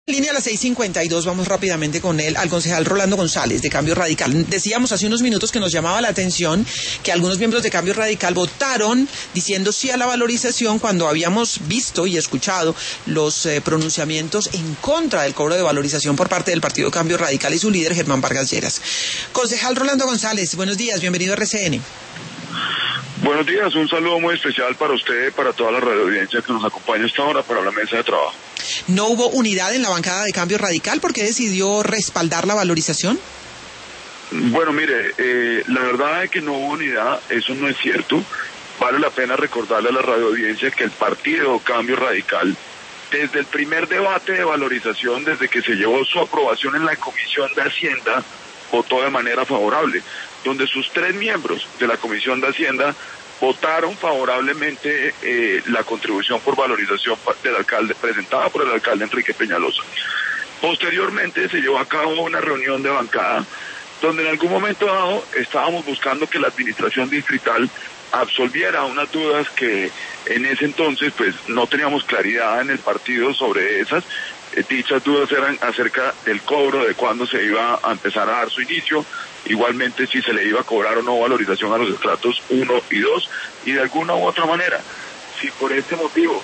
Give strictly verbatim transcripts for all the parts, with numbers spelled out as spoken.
Línea a las seis cincuenta y dos, vamos rápidamente con él, al concejal Rolando González, de Cambio Radical. Decíamos hace unos minutos que nos llamaba la atención que algunos miembros de Cambio Radical votaron diciendo sí a la valorización cuando habíamos visto y escuchado los eh, pronunciamientos en contra del cobro de valorización por parte del Partido Cambio Radical y su líder Germán Vargas Lleras. Concejal Rolando González, buenos días, bienvenido a R C N. Buenos días, un saludo muy especial para usted y para toda la radioaudiencia que nos acompaña esta hora para la mesa de trabajo. ¿No hubo unidad en la bancada de Cambio Radical? ¿Por qué decidió respaldar la valorización? Bueno, mire, eh, la verdad es que no hubo unidad, eso no es cierto. Vale la pena recordarle a la radioaudiencia que el partido Cambio Radical, desde el primer debate de valorización, desde que se llevó su aprobación en la Comisión de Hacienda, votó de manera favorable, donde sus tres miembros de la Comisión de Hacienda votaron favorablemente eh, la contribución por valorización del alcalde, presentada por el alcalde Enrique Peñalosa. Posteriormente se llevó a cabo una reunión de bancada, donde en algún momento dado estábamos buscando que la administración distrital absolviera unas dudas que en ese entonces pues no teníamos claridad en el partido sobre esas. Eh, dichas dudas eran acerca del cobro, de cuándo se iba a empezar a dar su inicio, igualmente si se le iba a cobrar o no valorización a los estratos uno y dos, y de alguna u otra manera, si por este motivo,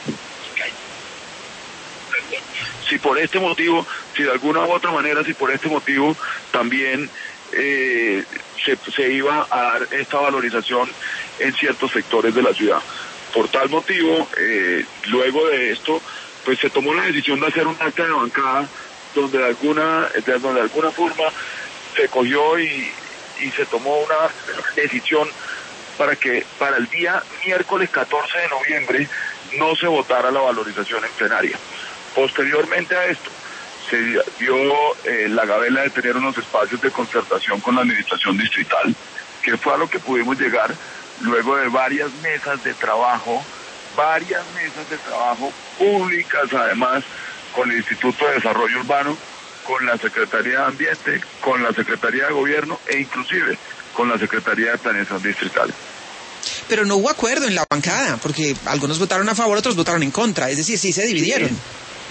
si por este motivo, si de alguna u otra manera, si por este motivo también eh, se, se iba a dar esta valorización en ciertos sectores de la ciudad. Por tal motivo, eh, luego de esto, pues se tomó la decisión de hacer un acta de bancada donde de alguna, de, donde de alguna forma se cogió y, y se tomó una decisión para que para el día miércoles catorce de noviembre no se votara la valorización en plenaria. Posteriormente a esto, se dio eh, la gabela de tener unos espacios de concertación con la administración distrital, que fue a lo que pudimos llegar luego de varias mesas de trabajo, varias mesas de trabajo públicas, además, con el Instituto de Desarrollo Urbano, con la Secretaría de Ambiente, con la Secretaría de Gobierno e inclusive con la Secretaría de Planeación Distrital. Pero no hubo acuerdo en la bancada, porque algunos votaron a favor, otros votaron en contra, es decir, sí se dividieron. Sí.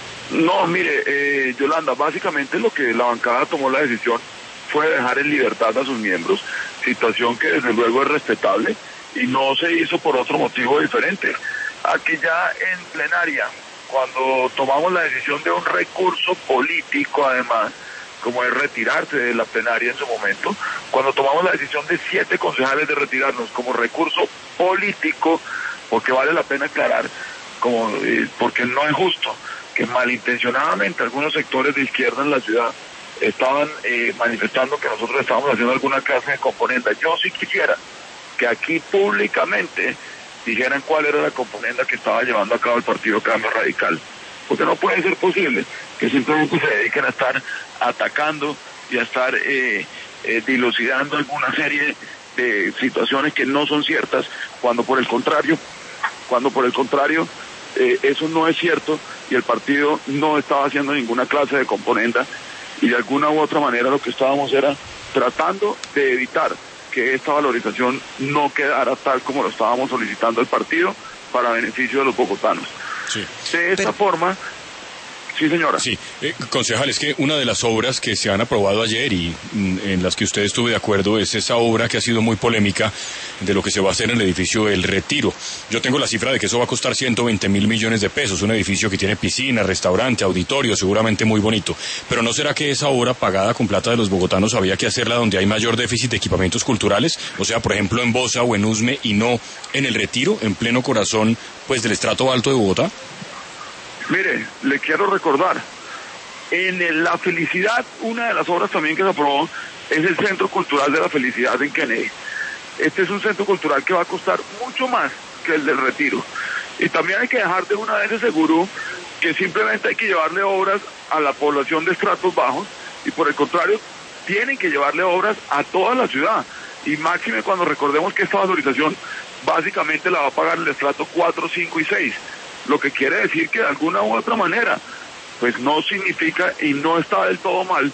No, mire, eh, Yolanda, básicamente lo que la bancada tomó la decisión fue dejar en libertad a sus miembros, situación que desde luego es respetable y no se hizo por otro motivo diferente. Aquí ya en plenaria, cuando tomamos la decisión de un recurso político, además, como es retirarse de la plenaria en su momento, cuando tomamos la decisión de siete concejales de retirarnos como recurso político, porque vale la pena aclarar, como eh, porque no es justo que malintencionadamente algunos sectores de izquierda en la ciudad estaban eh, manifestando que nosotros estábamos haciendo alguna clase de componenda. Yo sí quisiera que aquí públicamente dijeran cuál era la componenda que estaba llevando a cabo el Partido Cambio Radical, porque no puede ser posible que simplemente se dediquen a estar atacando y a estar eh, eh, dilucidando alguna serie de situaciones que no son ciertas, cuando por el contrario, cuando por el contrario eh, eso no es cierto y el partido no estaba haciendo ninguna clase de componenda y de alguna u otra manera lo que estábamos era tratando de evitar que esta valorización no quedara tal como lo estábamos solicitando el partido para beneficio de los bogotanos. Sí. De esta Pero... forma, sí señora. Sí, eh, concejal, es que una de las obras que se han aprobado ayer y mm, en las que usted estuvo de acuerdo es esa obra que ha sido muy polémica de lo que se va a hacer en el edificio El Retiro. Yo tengo la cifra de que eso va a costar ciento veinte mil millones de pesos, un edificio que tiene piscina, restaurante, auditorio, seguramente muy bonito. Pero ¿no será que esa obra pagada con plata de los bogotanos había que hacerla donde hay mayor déficit de equipamientos culturales? O sea, por ejemplo, en Bosa o en Usme y no en El Retiro, en pleno corazón pues del estrato alto de Bogotá. Mire, le quiero recordar, en el, La Felicidad, una de las obras también que se aprobó es el Centro Cultural de la Felicidad en Kennedy. Este es un centro cultural que va a costar mucho más que el del Retiro. Y también hay que dejar de una vez de seguro que simplemente hay que llevarle obras a la población de estratos bajos y por el contrario, tienen que llevarle obras a toda la ciudad. Y máxime cuando recordemos que esta valorización básicamente la va a pagar el estrato cuatro, cinco y seis. Lo que quiere decir que de alguna u otra manera, pues no significa y no está del todo mal que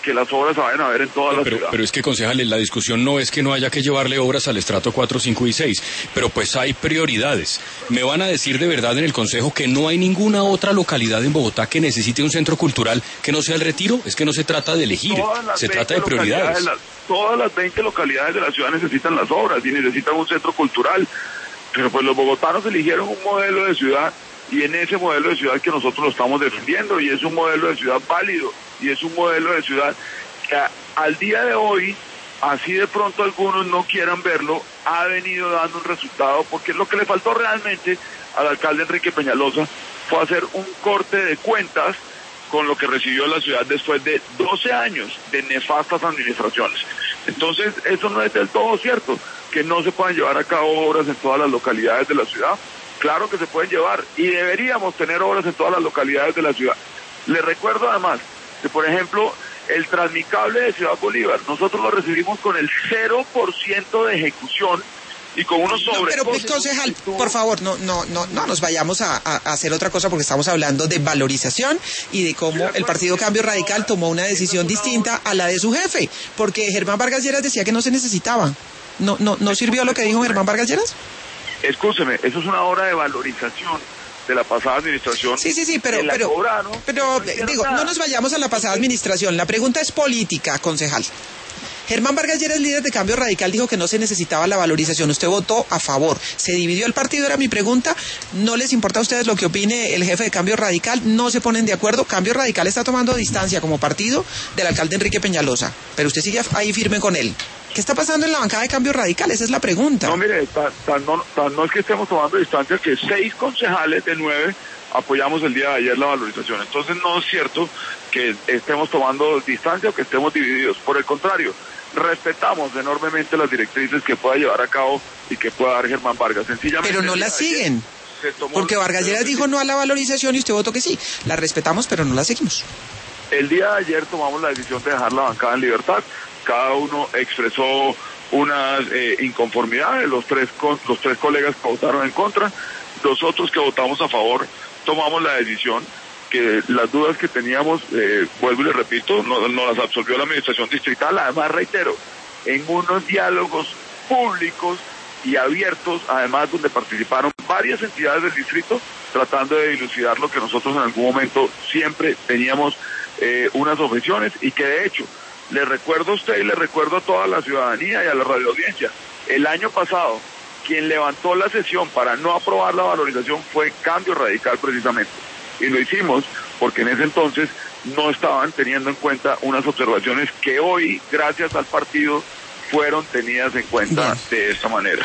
que las obras se vayan a ver en toda la pero, ciudad. Pero es que, concejales, la discusión no es que no haya que llevarle obras al estrato cuatro, cinco y seis, pero pues hay prioridades. ¿Me van a decir de verdad en el Consejo que no hay ninguna otra localidad en Bogotá que necesite un centro cultural que no sea el Retiro? Es que no se trata de elegir, se trata de prioridades. La, todas las veinte localidades de la ciudad necesitan las obras y necesitan un centro cultural, pero pues los bogotanos eligieron un modelo de ciudad y en ese modelo de ciudad que nosotros lo estamos defendiendo, y es un modelo de ciudad válido, y es un modelo de ciudad que a, al día de hoy, así de pronto algunos no quieran verlo, ha venido dando un resultado, porque lo que le faltó realmente al alcalde Enrique Peñalosa fue hacer un corte de cuentas con lo que recibió la ciudad después de doce años de nefastas administraciones. Entonces, eso no es del todo cierto, que no se puedan llevar a cabo obras en todas las localidades de la ciudad. Claro que se pueden llevar y deberíamos tener obras en todas las localidades de la ciudad. Les recuerdo además que, por ejemplo, el Transmicable de Ciudad Bolívar, nosotros lo recibimos con el cero por ciento de ejecución y con unos sobre... No, pero, concejal, por favor, no, no, no, no nos vayamos a, a hacer otra cosa, porque estamos hablando de valorización y de cómo el Partido Cambio Radical tomó una decisión distinta a la de su jefe, porque Germán Vargas Lleras decía que no se necesitaba. ¿No, no, no sirvió lo que dijo Germán Vargas Lleras? Escúcheme, eso es una obra de valorización de la pasada administración. Sí, sí, sí, pero, pero, cobraron, pero no digo, nada. No nos vayamos a la pasada administración. La pregunta es política, concejal. Germán Vargas Lleras, líder de Cambio Radical, dijo que no se necesitaba la valorización. Usted votó a favor. ¿Se dividió el partido? Era mi pregunta. ¿No les importa a ustedes lo que opine el jefe de Cambio Radical? ¿No se ponen de acuerdo? Cambio Radical está tomando distancia como partido del alcalde Enrique Peñalosa, pero usted sigue ahí firme con él. ¿Qué está pasando en la bancada de Cambio Radical? Esa es la pregunta. No, mire, tan, tan, no, tan, no es que estemos tomando distancia, que seis concejales de nueve apoyamos el día de ayer la valorización. Entonces no es cierto que estemos tomando distancia o que estemos divididos. Por el contrario, respetamos enormemente las directrices que pueda llevar a cabo y que pueda dar Germán Vargas. Sencillamente. Pero no las siguen. Porque Vargas Lleras dijo no a la valorización y usted votó que sí. La respetamos, pero no la seguimos. El día de ayer tomamos la decisión de dejar la bancada en libertad. Cada uno expresó unas eh, inconformidades, los tres, con, los tres colegas que votaron en contra, los otros que votamos a favor, tomamos la decisión que las dudas que teníamos, eh, vuelvo y le repito, no, no las absolvió la administración distrital, además reitero, en unos diálogos públicos y abiertos, además donde participaron varias entidades del distrito, tratando de dilucidar lo que nosotros en algún momento siempre teníamos eh, unas objeciones, y que de hecho, le recuerdo a usted y le recuerdo a toda la ciudadanía y a la radioaudiencia, el año pasado, quien levantó la sesión para no aprobar la valorización fue Cambio Radical precisamente. Y lo hicimos porque en ese entonces no estaban teniendo en cuenta unas observaciones que hoy, gracias al partido, fueron tenidas en cuenta Bien. de esta manera.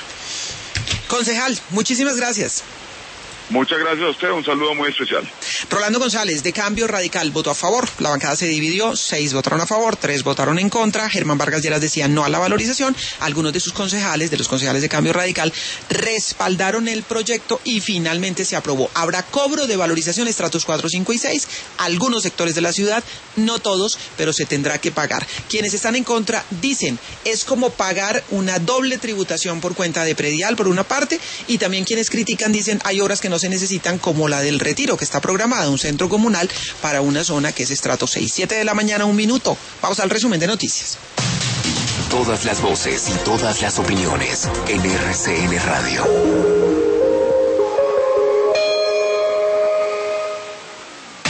Concejal, muchísimas gracias. Muchas gracias a usted, un saludo muy especial. Rolando González, de Cambio Radical, votó a favor. La bancada se dividió, seis votaron a favor, tres votaron en contra. Germán Vargas Lleras decía no a la valorización. Algunos de sus concejales, de los concejales de Cambio Radical, respaldaron el proyecto y finalmente se aprobó. Habrá cobro de valorización estratos cuatro, cinco y seis. Algunos sectores de la ciudad, no todos, pero se tendrá que pagar. Quienes están en contra dicen, es como pagar una doble tributación por cuenta de predial, por una parte, y también quienes critican dicen, hay obras que no se necesitan, como la del Retiro, que está programada, un centro comunal para una zona que es estrato seis. siete de la mañana, un minuto. Vamos al resumen de noticias. Todas las voces y todas las opiniones en R C N Radio.